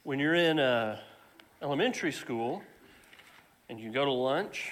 when you're in elementary school and you go to lunch,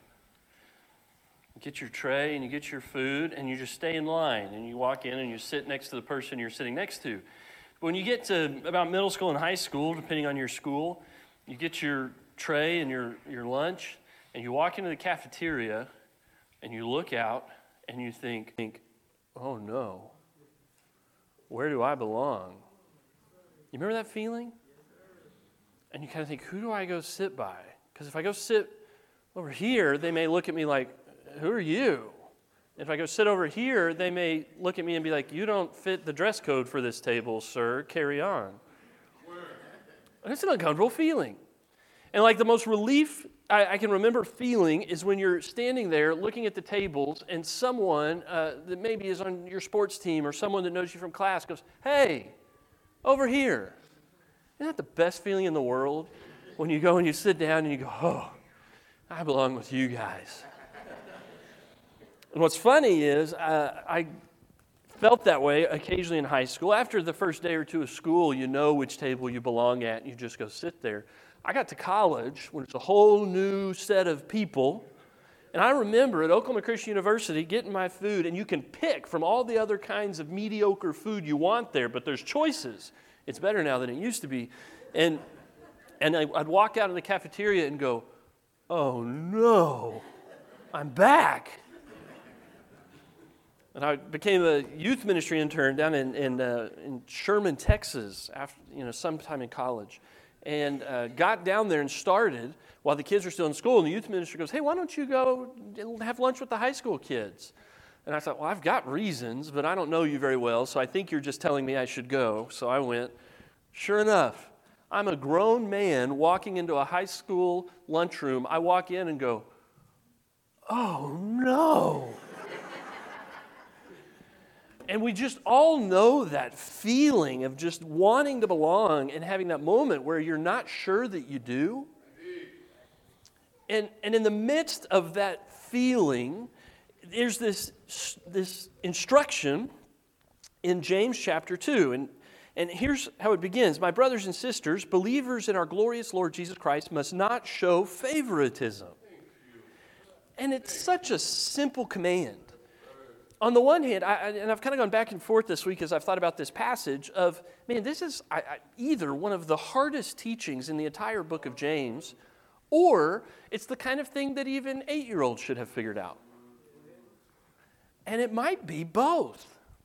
you get your tray and you get your food and you just stay in line and you walk in and you sit next to the person you're sitting next to. But when you get to about middle school and high school, depending on your school, you get your tray and your lunch and you walk into the cafeteria and you look out and you think, oh no, where do I belong? You remember that feeling? And you kind of think, who do I go sit by? Because if I go sit over here, they may look at me like, who are you? If I go sit over here, they may look at me and be like, you don't fit the dress code for this table, sir. Carry on. And it's an uncomfortable feeling. And like the most relief I can remember feeling is when you're standing there looking at the tables and someone that maybe is on your sports team or someone that knows you from class goes, hey, over here. Isn't that the best feeling in the world? When you go and you sit down and you go, oh, I belong with you guys. And what's funny is I felt that way occasionally in high school. After the first day or two of school, you know which table you belong at, and you just go sit there. I got to college when it's a whole new set of people, and I remember at Oklahoma Christian University getting my food, and you can pick from all the other kinds of mediocre food you want there, but there's choices. It's better now than it used to be. And I'd walk out of the cafeteria and go, oh no, I'm back. And I became a youth ministry intern down in Sherman, Texas, after sometime in college, and got down there and started while the kids were still in school. And the youth ministry goes, "Hey, why don't you go and have lunch with the high school kids?" And I thought, well, I've got reasons, but I don't know you very well, so I think you're just telling me I should go. So I went. Sure enough, I'm a grown man walking into a high school lunchroom. I walk in and go, oh no. And we just all know that feeling of just wanting to belong and having that moment where you're not sure that you do. And in the midst of that feeling, there's this instruction in James chapter 2. And here's how it begins. My brothers and sisters, believers in our glorious Lord Jesus Christ must not show favoritism. And it's such a simple command. On the one hand, and I've kind of gone back and forth this week as I've thought about this passage of, man, this is either one of the hardest teachings in the entire book of James, or it's the kind of thing that even 8-year-olds should have figured out. And it might be both.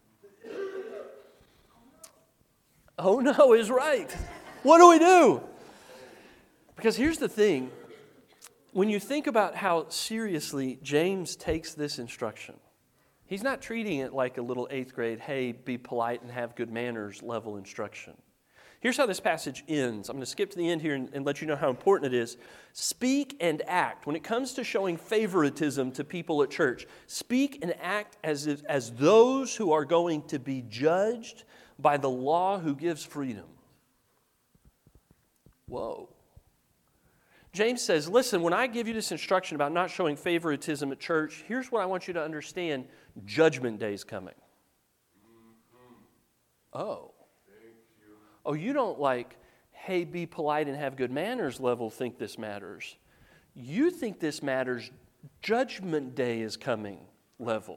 Oh no is right. What do we do? Because here's the thing. When you think about how seriously James takes this instruction, he's not treating it like a little 8th grade, hey, be polite and have good manners level instruction. Here's how this passage ends. I'm going to skip to the end here and let you know how important it is. Speak and act. When it comes to showing favoritism to people at church, speak and act as those who are going to be judged by the law who gives freedom. Whoa. James says, listen, when I give you this instruction about not showing favoritism at church, here's what I want you to understand. Judgment Day is coming. Oh. Oh, you don't like, hey, be polite and have good manners level think this matters. You think this matters. Judgment Day is coming level.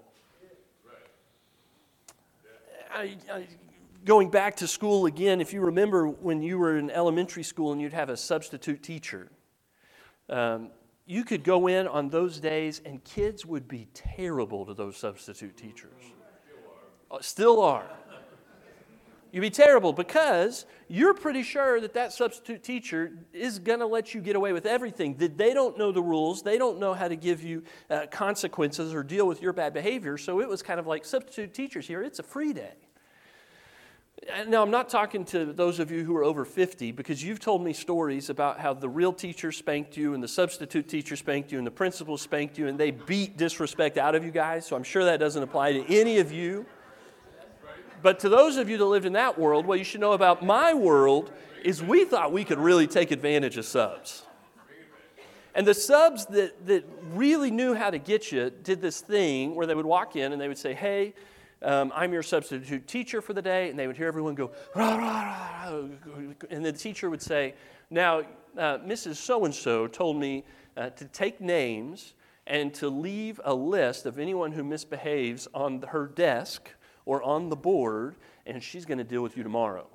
Going back to school again, if you remember when you were in elementary school and you'd have a substitute teacher, you could go in on those days and kids would be terrible to those substitute teachers. Still are. You'd be terrible because you're pretty sure that substitute teacher is going to let you get away with everything. That they don't know the rules. They don't know how to give you consequences or deal with your bad behavior. So it was kind of like substitute teachers here. It's a free day. Now, I'm not talking to those of you who are over 50 because you've told me stories about how the real teacher spanked you and the substitute teacher spanked you and the principal spanked you and they beat disrespect out of you guys. So I'm sure that doesn't apply to any of you. But to those of you that lived in that world, what you should know about my world is we thought we could really take advantage of subs. And the subs that really knew how to get you did this thing where they would walk in and they would say, hey, I'm your substitute teacher for the day. And they would hear everyone go, rah, rah, rah. And the teacher would say, now, Mrs. So-and-so told me to take names and to leave a list of anyone who misbehaves on her desk or on the board, and she's going to deal with you tomorrow.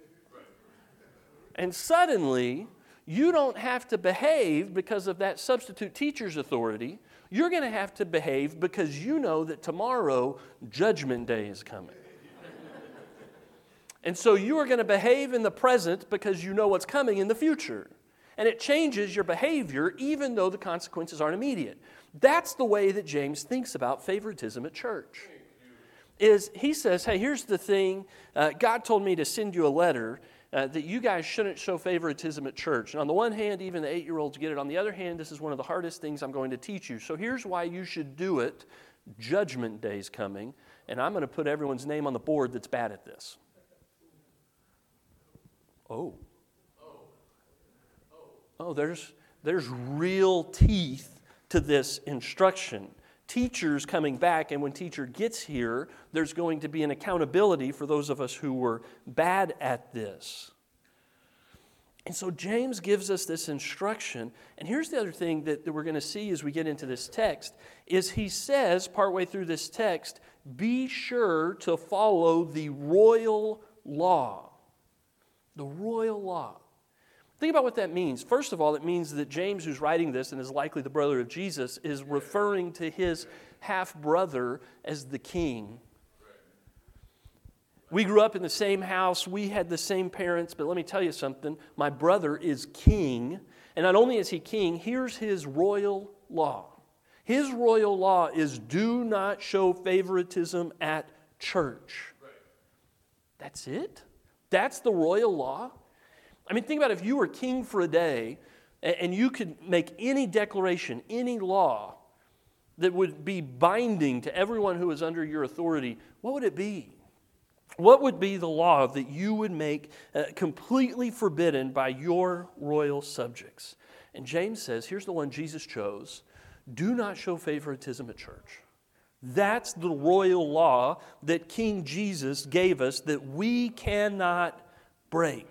And suddenly, you don't have to behave because of that substitute teacher's authority. You're going to have to behave because you know that tomorrow, Judgment Day is coming. And so you are going to behave in the present because you know what's coming in the future. And it changes your behavior even though the consequences aren't immediate. That's the way that James thinks about favoritism at church. He says, hey, here's the thing. God told me to send you a letter that you guys shouldn't show favoritism at church. And on the one hand, even the 8-year-olds get it. On the other hand, this is one of the hardest things I'm going to teach you. So here's why you should do it. Judgment Day's coming, and I'm going to put everyone's name on the board that's bad at this. Oh, there's real teeth to this instruction. Teachers coming back, and when teacher gets here, there's going to be an accountability for those of us who were bad at this. And so James gives us this instruction. And here's the other thing that we're going to see as we get into this text, is he says, partway through this text, be sure to follow the royal law. The royal law. Think about what that means. First of all, it means that James, who's writing this and is likely the brother of Jesus, is referring to his half-brother as the king. We grew up in the same house. We had the same parents. But let me tell you something. My brother is king. And not only is he king, here's his royal law. His royal law is do not show favoritism at church. That's it? That's the royal law? I mean, think about if you were king for a day and you could make any declaration, any law that would be binding to everyone who is under your authority, what would it be? What would be the law that you would make completely forbidden by your royal subjects? And James says, here's the one Jesus chose. Do not show favoritism at church. That's the royal law that King Jesus gave us that we cannot break.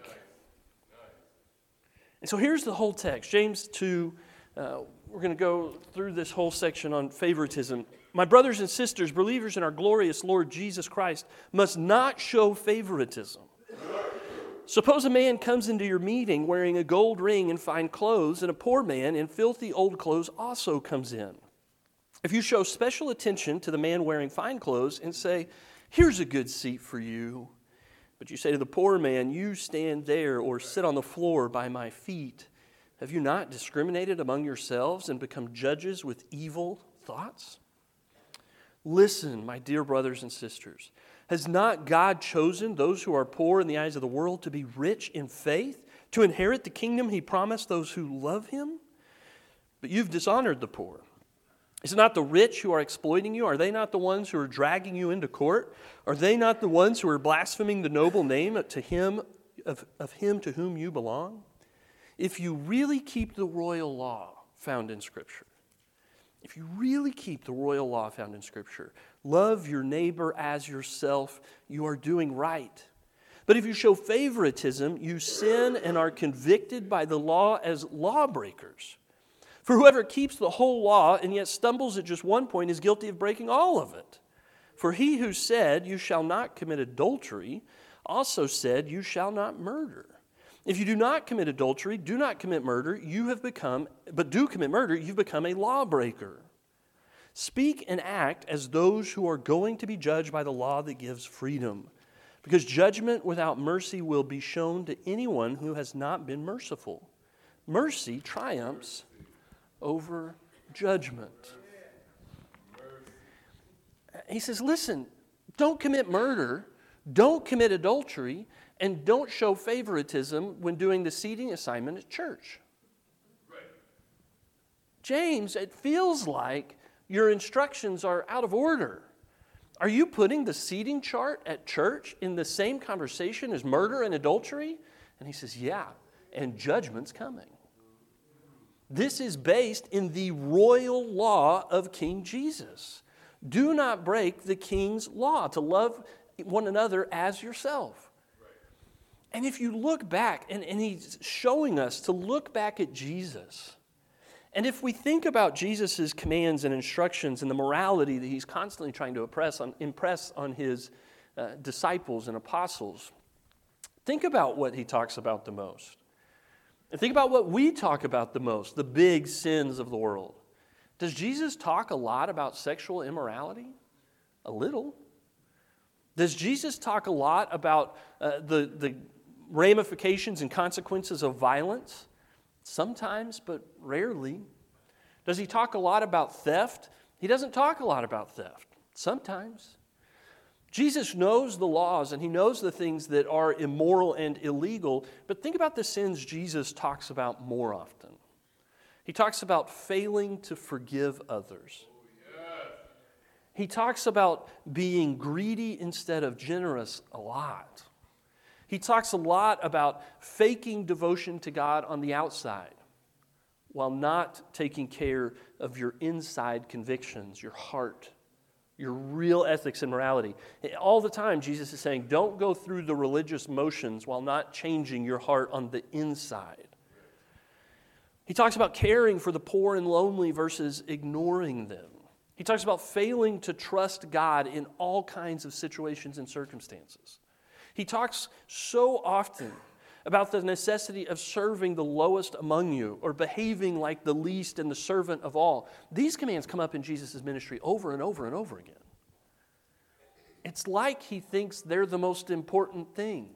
And so here's the whole text. James 2, we're going to go through this whole section on favoritism. My brothers and sisters, believers in our glorious Lord Jesus Christ, must not show favoritism. Suppose a man comes into your meeting wearing a gold ring and fine clothes, and a poor man in filthy old clothes also comes in. If you show special attention to the man wearing fine clothes and say, here's a good seat for you, but you say to the poor man, you stand there or sit on the floor by my feet, have you not discriminated among yourselves and become judges with evil thoughts? Listen, my dear brothers and sisters, has not God chosen those who are poor in the eyes of the world to be rich in faith, to inherit the kingdom he promised those who love him? But you've dishonored the poor. Is it not the rich who are exploiting you? Are they not the ones who are dragging you into court? Are they not the ones who are blaspheming the noble name of him to whom you belong? If you really keep the royal law found in Scripture, if you really keep the royal law found in Scripture, love your neighbor as yourself, you are doing right. But if you show favoritism, you sin and are convicted by the law as lawbreakers. For whoever keeps the whole law and yet stumbles at just one point is guilty of breaking all of it. For he who said, you shall not commit adultery, also said, you shall not murder. If you do not commit adultery, do not commit murder, but do commit murder, you've become a lawbreaker. Speak and act as those who are going to be judged by the law that gives freedom, because judgment without mercy will be shown to anyone who has not been merciful. Mercy triumphs over judgment. He says, listen, don't commit murder, don't commit adultery, and don't show favoritism when doing the seating assignment at church. James, it feels like your instructions are out of order. Are you putting the seating chart at church in the same conversation as murder and adultery? And he says, yeah, and judgment's coming. This is based in the royal law of King Jesus. Do not break the king's law, to love one another as yourself. And if you look back, and he's showing us to look back at Jesus, and if we think about Jesus' commands and instructions and the morality that he's constantly trying to impress on his disciples and apostles, think about what he talks about the most. And think about what we talk about the most, the big sins of the world. Does Jesus talk a lot about sexual immorality? A little. Does Jesus talk a lot about the ramifications and consequences of violence? Sometimes, but rarely. Does he talk a lot about theft? He doesn't talk a lot about theft. Sometimes. Jesus knows the laws and he knows the things that are immoral and illegal, but think about the sins Jesus talks about more often. He talks about failing to forgive others. He talks about being greedy instead of generous a lot. He talks a lot about faking devotion to God on the outside while not taking care of your inside convictions, your heart, your real ethics and morality. All the time, Jesus is saying, don't go through the religious motions while not changing your heart on the inside. He talks about caring for the poor and lonely versus ignoring them. He talks about failing to trust God in all kinds of situations and circumstances. He talks so often about the necessity of serving the lowest among you or behaving like the least and the servant of all. These commands come up in Jesus' ministry over and over and over again. It's like he thinks they're the most important thing.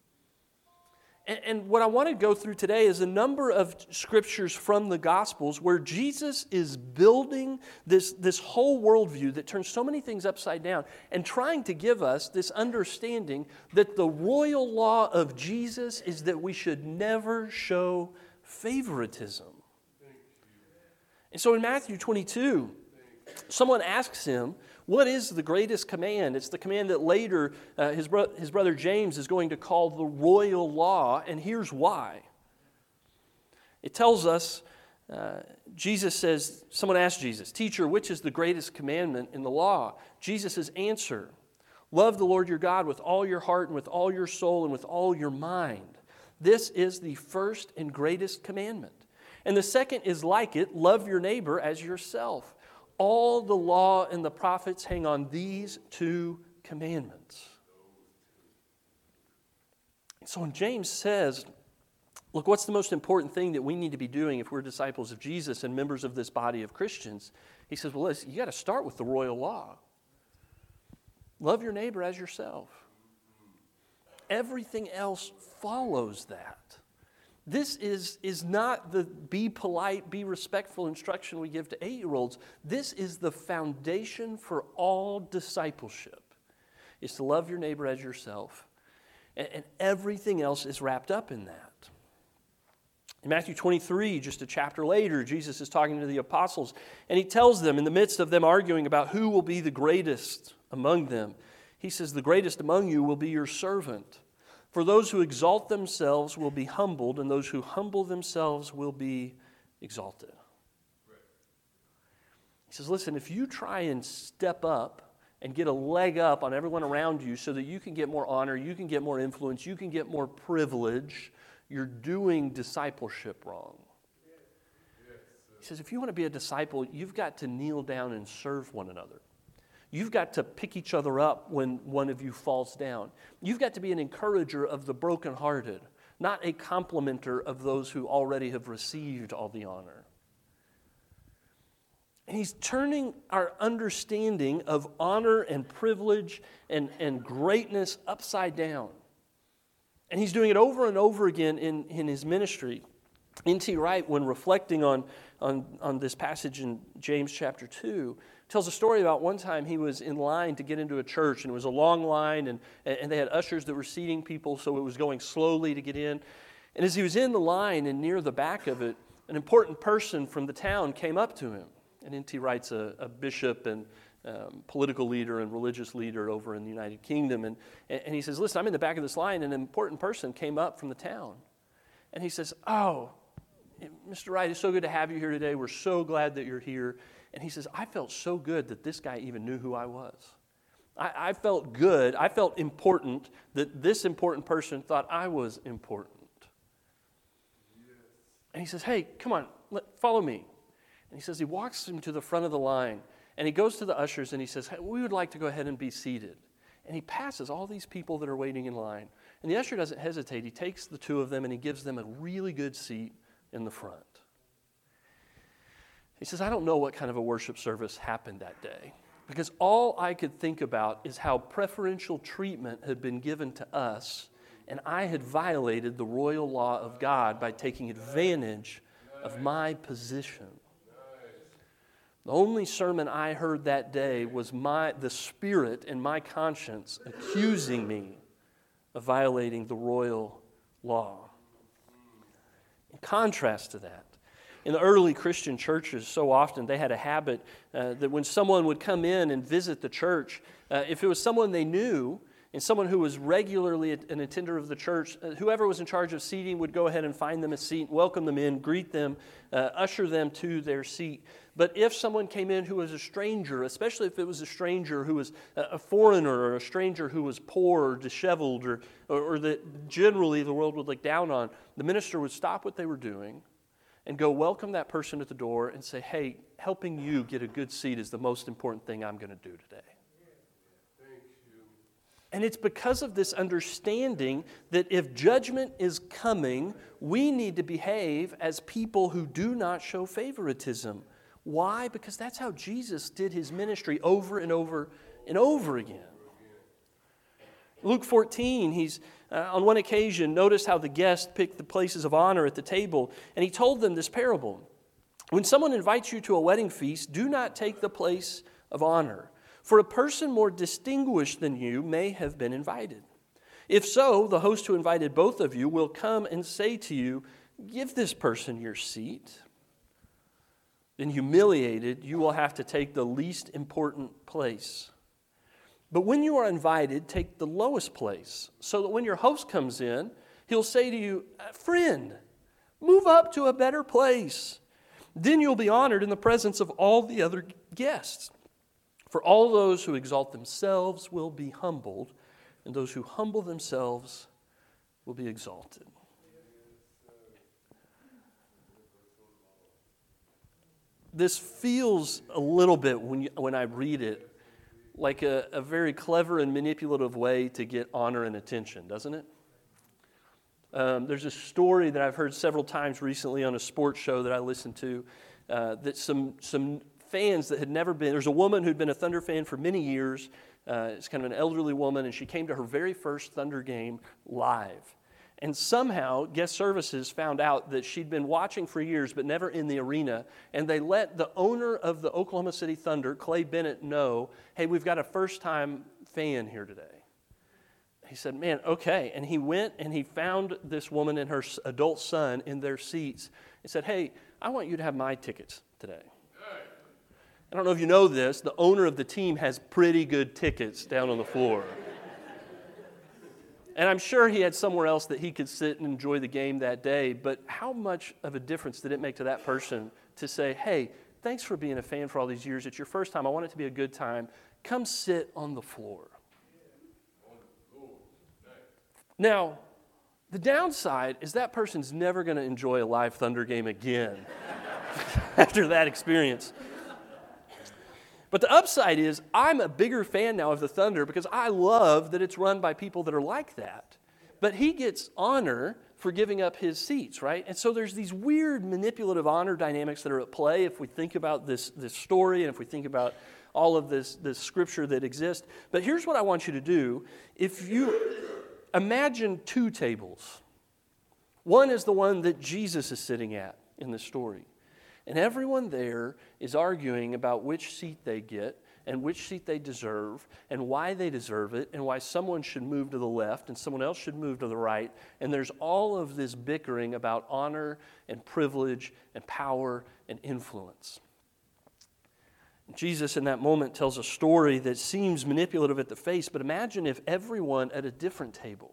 And what I want to go through today is a number of scriptures from the Gospels where Jesus is building this whole worldview that turns so many things upside down and trying to give us this understanding that the royal law of Jesus is that we should never show favoritism. And so in Matthew 22, someone asks him, what is the greatest command? It's the command that later his brother James is going to call the royal law, and here's why. It tells us, Jesus says, someone asked Jesus, "Teacher, which is the greatest commandment in the law?" Jesus' answer, "Love the Lord your God with all your heart and with all your soul and with all your mind. This is the first and greatest commandment. And the second is like it, love your neighbor as yourself. All the law and the prophets hang on these two commandments." So when James says, look, what's the most important thing that we need to be doing if we're disciples of Jesus and members of this body of Christians? He says, well, listen, you got to start with the royal law. Love your neighbor as yourself. Everything else follows that. This is not the be polite, be respectful instruction we give to 8-year-olds. This is the foundation for all discipleship, is to love your neighbor as yourself. And everything else is wrapped up in that. In Matthew 23, just a chapter later, Jesus is talking to the apostles, and he tells them, in the midst of them arguing about who will be the greatest among them, he says, "The greatest among you will be your servant. For those who exalt themselves will be humbled, and those who humble themselves will be exalted." He says, listen, if you try and step up and get a leg up on everyone around you so that you can get more honor, you can get more influence, you can get more privilege, you're doing discipleship wrong. He says, if you want to be a disciple, you've got to kneel down and serve one another. You've got to pick each other up when one of you falls down. You've got to be an encourager of the brokenhearted, not a complimenter of those who already have received all the honor. And he's turning our understanding of honor and privilege and greatness upside down. And he's doing it over and over again in his ministry. N.T. Wright, when reflecting on this passage in James chapter 2, tells a story about one time he was in line to get into a church, and it was a long line, and they had ushers that were seating people, so it was going slowly to get in. And as he was in the line and near the back of it, an important person from the town came up to him. And N.T. Wright's a bishop and political leader and religious leader over in the United Kingdom. And he says, listen, I'm in the back of this line, and an important person came up from the town. And he says, "Oh, Mr. Wright, it's so good to have you here today. We're so glad that you're here." And he says, I felt so good that this guy even knew who I was. I felt good. I felt important that this important person thought I was important. And he says, hey, come on, follow me. And he says he walks him to the front of the line. And he goes to the ushers and he says, hey, we would like to go ahead and be seated. And he passes all these people that are waiting in line. And the usher doesn't hesitate. He takes the two of them and he gives them a really good seat in the front. He says, I don't know what kind of a worship service happened that day, because all I could think about is how preferential treatment had been given to us, and I had violated the royal law of God by taking advantage of my position. The only sermon I heard that day was the Spirit in my conscience accusing me of violating the royal law. In contrast to that, in the early Christian churches, so often they had a habit that when someone would come in and visit the church, if it was someone they knew and someone who was regularly an attender of the church, whoever was in charge of seating would go ahead and find them a seat, welcome them in, greet them, usher them to their seat. But if someone came in who was a stranger, especially if it was a stranger who was a foreigner or a stranger who was poor or disheveled or that generally the world would look down on, the minister would stop what they were doing and go welcome that person at the door and say, hey, helping you get a good seat is the most important thing I'm going to do today. And it's because of this understanding that if judgment is coming, we need to behave as people who do not show favoritism. Why? Because that's how Jesus did his ministry over and over and over again. Luke 14, he's on one occasion, notice how the guests picked the places of honor at the table, and he told them this parable. When someone invites you to a wedding feast, do not take the place of honor, for a person more distinguished than you may have been invited. If so, the host who invited both of you will come and say to you, give this person your seat. Then humiliated, you will have to take the least important place. But when you are invited, take the lowest place, so that when your host comes in, he'll say to you, friend, move up to a better place. Then you'll be honored in the presence of all the other guests. For all those who exalt themselves will be humbled, and those who humble themselves will be exalted. This feels a little bit, when I read it, like a very clever and manipulative way to get honor and attention, doesn't it? There's a story that I've heard several times recently on a sports show that I listened to, that some fans that had never been, there's a woman who'd been a Thunder fan for many years. It's kind of an elderly woman, and she came to her very first Thunder game live. And somehow, guest services found out that she'd been watching for years, but never in the arena. And they let the owner of the Oklahoma City Thunder, Clay Bennett, know, hey, we've got a first-time fan here today. He said, man, okay. And he went and he found this woman and her adult son in their seats and said, hey, I want you to have my tickets today. I don't know if you know this, the owner of the team has pretty good tickets down on the floor. And I'm sure he had somewhere else that he could sit and enjoy the game that day, but how much of a difference did it make to that person to say, hey, thanks for being a fan for all these years. It's your first time. I want it to be a good time. Come sit on the floor. Now, the downside is that person's never going to enjoy a live Thunder game again after that experience. But the upside is I'm a bigger fan now of the Thunder because I love that it's run by people that are like that. But he gets honor for giving up his seats, right? And so there's these weird manipulative honor dynamics that are at play if we think about this story and if we think about all of this scripture that exists. But here's what I want you to do. If you imagine two tables. One is the one that Jesus is sitting at in the story. And everyone there is arguing about which seat they get and which seat they deserve and why they deserve it and why someone should move to the left and someone else should move to the right. And there's all of this bickering about honor and privilege and power and influence. Jesus in that moment tells a story that seems manipulative at the face, but imagine if everyone at a different table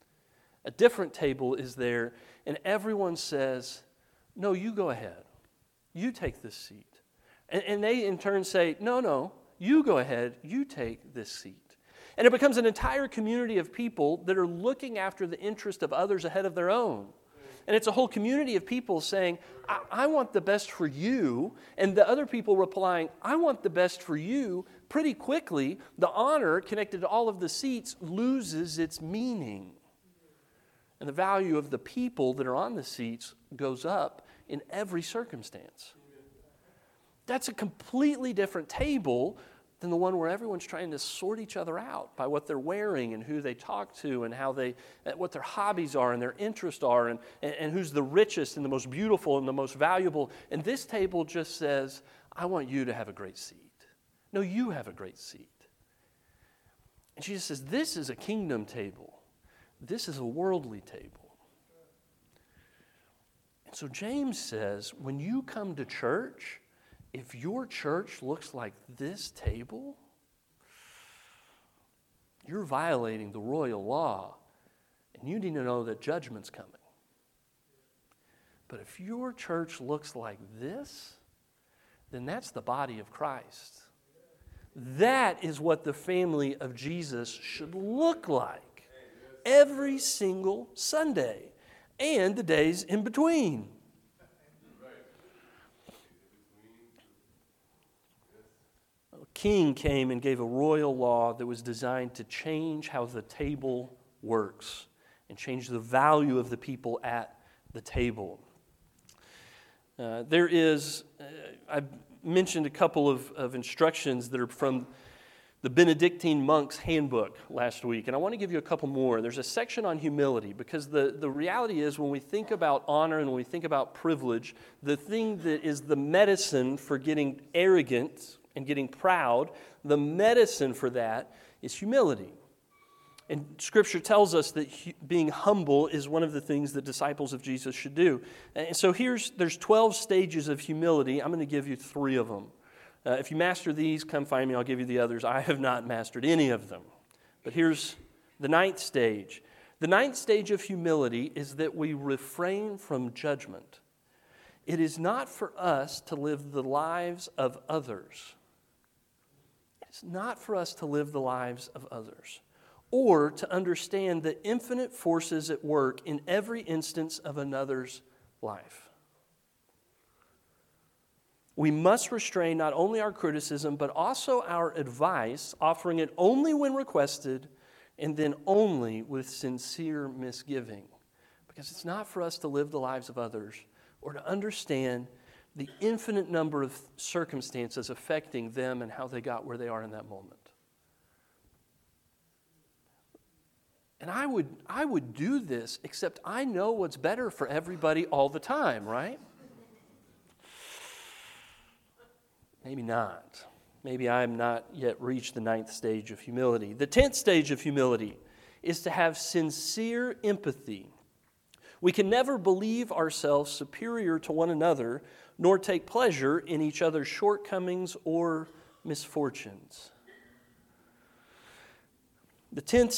is there and everyone says, no, you go ahead. You take this seat. And they in turn say, no, you go ahead, you take this seat. And it becomes an entire community of people that are looking after the interest of others ahead of their own. And it's a whole community of people saying, I want the best for you. And the other people replying, I want the best for you. Pretty quickly, the honor connected to all of the seats loses its meaning. And the value of the people that are on the seats goes up in every circumstance. That's a completely different table than the one where everyone's trying to sort each other out by what they're wearing and who they talk to and what their hobbies are and their interests are and who's the richest and the most beautiful and the most valuable. And this table just says, I want you to have a great seat. No, you have a great seat. And Jesus says, this is a kingdom table. This is a worldly table. And so James says, when you come to church, if your church looks like this table, you're violating the royal law, and you need to know that judgment's coming. But if your church looks like this, then that's the body of Christ. That is what the family of Jesus should look like every single Sunday and the days in between. King came and gave a royal law that was designed to change how the table works and change the value of the people at the table. I've mentioned a couple of instructions that are from the Benedictine monk's handbook last week, and I want to give you a couple more. There's a section on humility, because the reality is when we think about honor and when we think about privilege, the thing that is the medicine for getting arrogant and getting proud, the medicine for that is humility. And Scripture tells us that being humble is one of the things that disciples of Jesus should do. And so there's 12 stages of humility. I'm going to give you 3 of them. If you master these, come find me. I'll give you the others. I have not mastered any of them. But here's the 9th stage. The 9th stage of humility is that we refrain from judgment. It is not for us to live the lives of others. It's not for us to live the lives of others, or to understand the infinite forces at work in every instance of another's life. We must restrain not only our criticism, but also our advice, offering it only when requested, and then only with sincere misgiving. Because it's not for us to live the lives of others, or to understand the infinite number of circumstances affecting them and how they got where they are in that moment. And I would do this, except I know what's better for everybody all the time, right? Maybe not. Maybe I am not yet reached the 9th stage of humility. The 10th stage of humility is to have sincere empathy. We can never believe ourselves superior to one another, nor take pleasure in each other's shortcomings or misfortunes. The 11th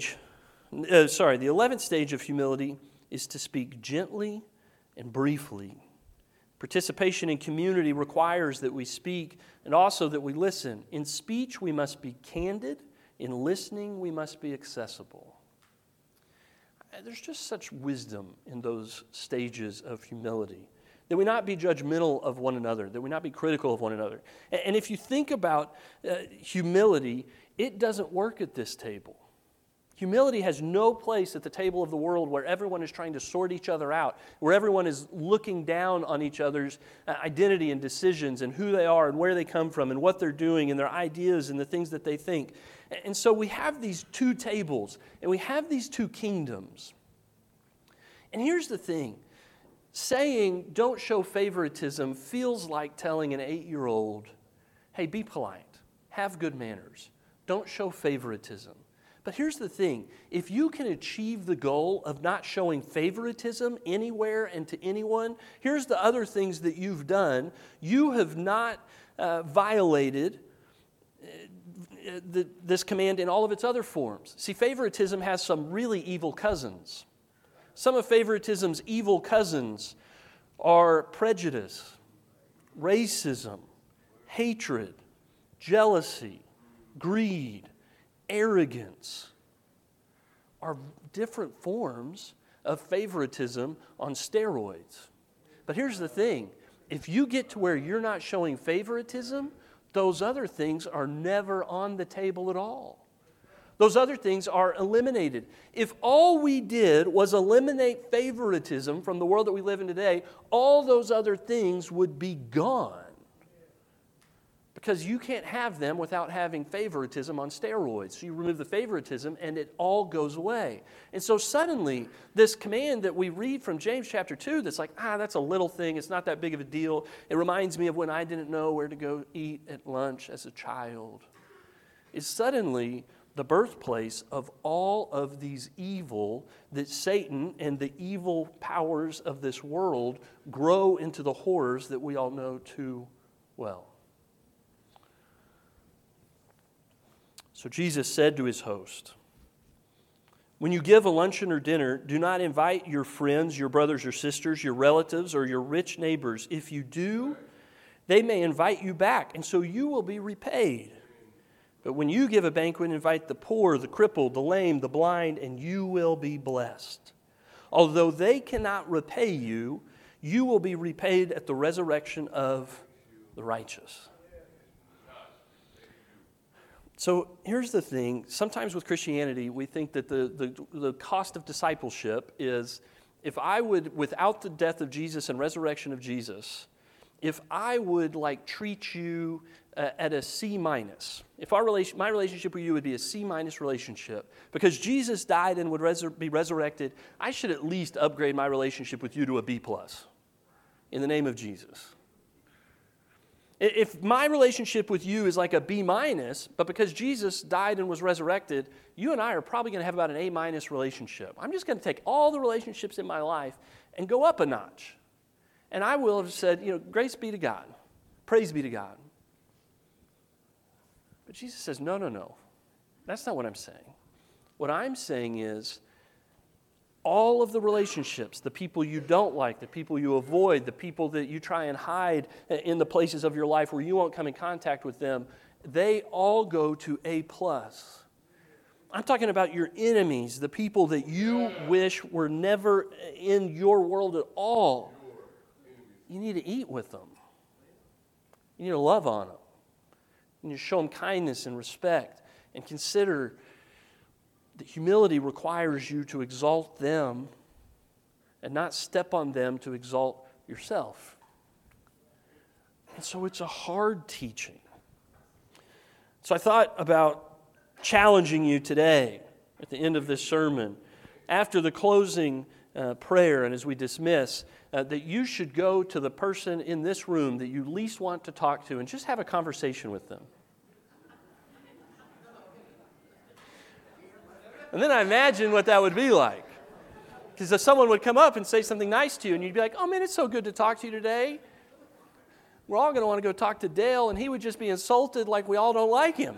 stage of humility is to speak gently and briefly. Participation in community requires that we speak and also that we listen. In speech, we must be candid. In listening, we must be accessible. There's just such wisdom in those stages of humility. That we not be judgmental of one another, that we not be critical of one another. And if you think about humility, it doesn't work at this table. Humility has no place at the table of the world where everyone is trying to sort each other out, where everyone is looking down on each other's identity and decisions and who they are and where they come from and what they're doing and their ideas and the things that they think. And so we have these 2 tables and we have these 2 kingdoms. And here's the thing. Saying don't show favoritism feels like telling an 8-year-old, hey, be polite, have good manners, don't show favoritism. But here's the thing. If you can achieve the goal of not showing favoritism anywhere and to anyone, here's the other things that you've done. You have not violated this command in all of its other forms. See, favoritism has some really evil cousins. Some of favoritism's evil cousins are prejudice, racism, hatred, jealousy, greed, arrogance are different forms of favoritism on steroids. But here's the thing. If you get to where you're not showing favoritism, those other things are never on the table at all. Those other things are eliminated. If all we did was eliminate favoritism from the world that we live in today, all those other things would be gone. Because you can't have them without having favoritism on steroids. So you remove the favoritism and it all goes away. And so suddenly, this command that we read from James chapter 2 that's like, that's a little thing, it's not that big of a deal. It reminds me of when I didn't know where to go eat at lunch as a child. Is suddenly the birthplace of all of these evil that Satan and the evil powers of this world grow into the horrors that we all know too well. So Jesus said to his host, when you give a luncheon or dinner, do not invite your friends, your brothers or sisters, your relatives, or your rich neighbors. If you do, they may invite you back, and so you will be repaid. But when you give a banquet, invite the poor, the crippled, the lame, the blind, and you will be blessed. Although they cannot repay you, you will be repaid at the resurrection of the righteous. So here's the thing. Sometimes with Christianity, we think that the cost of discipleship is, if I would, without the death of Jesus and resurrection of Jesus, if I would treat you at a C-, if my relationship with you would be a C- relationship, because Jesus died and would be resurrected, I should at least upgrade my relationship with you to a B+ in the name of Jesus. If my relationship with you is like a B-, but because Jesus died and was resurrected, you and I are probably going to have about an A- relationship. I'm just going to take all the relationships in my life and go up a notch. And I will have said, grace be to God. Praise be to God. But Jesus says, no. That's not what I'm saying. What I'm saying is, all of the relationships, the people you don't like, the people you avoid, the people that you try and hide in the places of your life where you won't come in contact with them, they all go to A+. I'm talking about your enemies, the people that you wish were never in your world at all. You need to eat with them. You need to love on them. You need to show them kindness and respect, and consider that humility requires you to exalt them and not step on them to exalt yourself. And so it's a hard teaching. So I thought about challenging you today at the end of this sermon, after the closing prayer and as we dismiss, that you should go to the person in this room that you least want to talk to and just have a conversation with them. And then I imagine what that would be like. Because if someone would come up and say something nice to you, and you'd be like, oh man, it's so good to talk to you today. We're all going to want to go talk to Dale, and he would just be insulted like we all don't like him.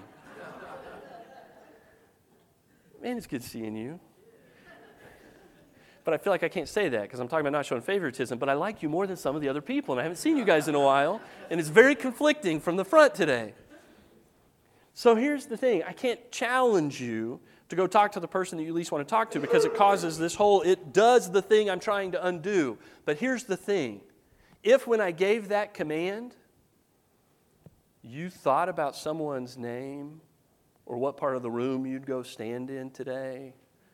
Man, it's good seeing you. But I feel like I can't say that because I'm talking about not showing favoritism, but I like you more than some of the other people, and I haven't seen you guys in a while, and it's very conflicting from the front today. So here's the thing. I can't challenge you to go talk to the person that you least want to talk to because it causes it does the thing I'm trying to undo. But here's the thing. If when I gave that command, you thought about someone's name or what part of the room you'd go stand in today,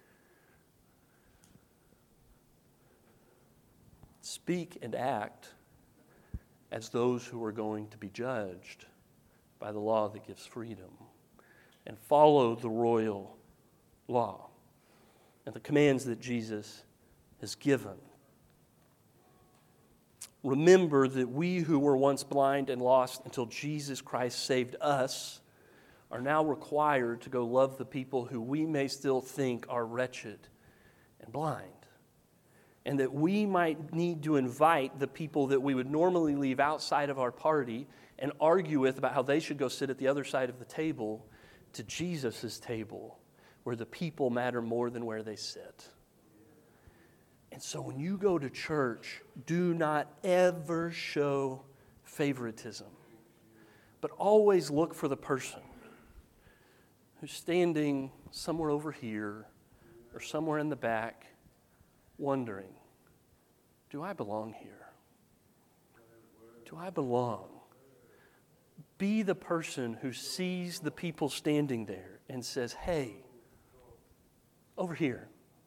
speak and act as those who are going to be judged by the law that gives freedom, and follow the royal law and the commands that Jesus has given. Remember that we who were once blind and lost until Jesus Christ saved us are now required to go love the people who we may still think are wretched and blind. And that we might need to invite the people that we would normally leave outside of our party and argue with about how they should go sit at the other side of the table to Jesus' table, where the people matter more than where they sit. And so when you go to church, do not ever show favoritism. But always look for the person who's standing somewhere over here or somewhere in the back wondering, do I belong here? Do I belong? Be the person who sees the people standing there and says, hey, over here,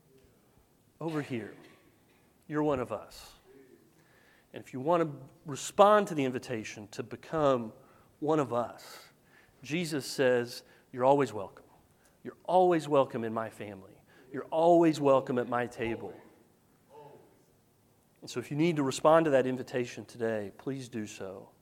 you're one of us. And if you want to respond to the invitation to become one of us, Jesus says, you're always welcome. You're always welcome in my family. You're always welcome at my table. And so if you need to respond to that invitation today, please do so.